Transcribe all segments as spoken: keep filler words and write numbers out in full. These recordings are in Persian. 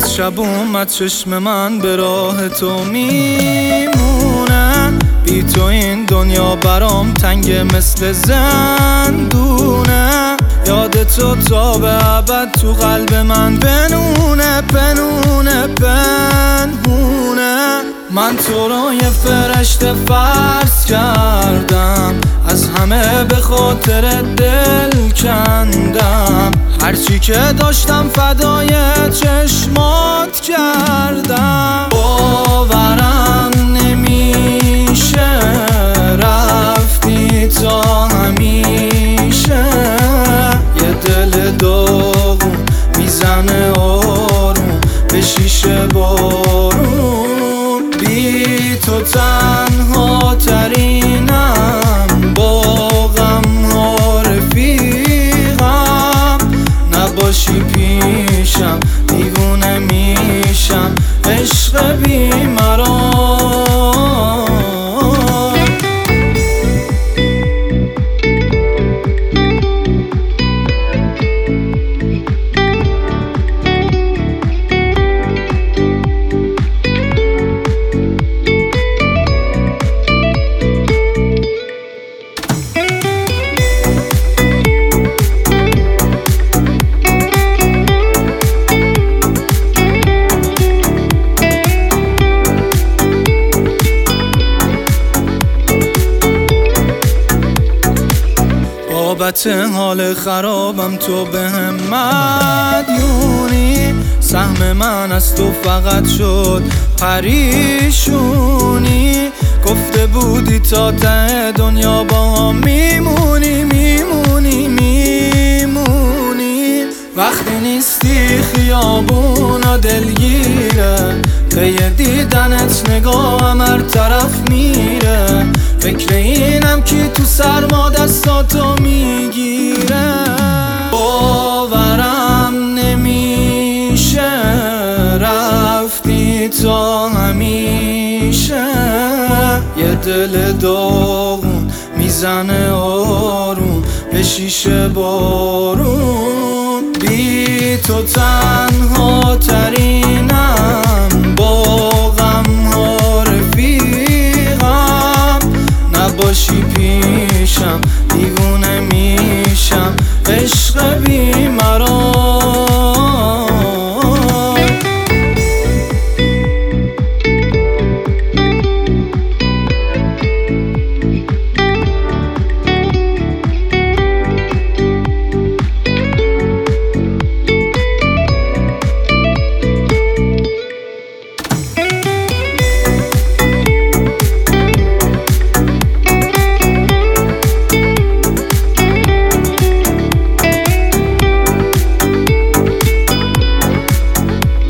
باز شب اومد چشم من به راه تو میمونه، بی تو این دنیا برام تنگ مثل زندونه. یاد تو تا به ابد تو قلب من بنونه بنونه بنونه. من تو رو یه فرشته فرض کردم، از همه به خاطر دل کندم، هرچی که داشتم فدای چشمات کردم. باورم نمیشه رفتی تا همیشه، یه دل داغون میزنه آروم به شیشه بارون. بی تو تنها ترینم، با غم ها رفیقم، نباشی پیشم دیوونه میشم عشق بیماران. بابت حال خرابم تو به هم مدیونی، سهم من از تو فقط شد پریشونی. گفته بودی تا ته دنیا با هم میمونی میمونی میمونی. وقتی نیستی خیابونا دلگیره، پی دیدنت نگاهم هر طرف میره، فکر اینم که تو سرما دستاتو میگیره. باورم نمیشه رفتی تا همیشه، یه دل داغون میزنه آروم به شیشه بارون. بی تو تنها ترینم، با غم ها رفیقم، نباشی پیشم دیوونه میشم عشق بیماران.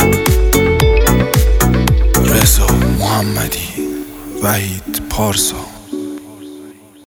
محمدی، وحید پارسا.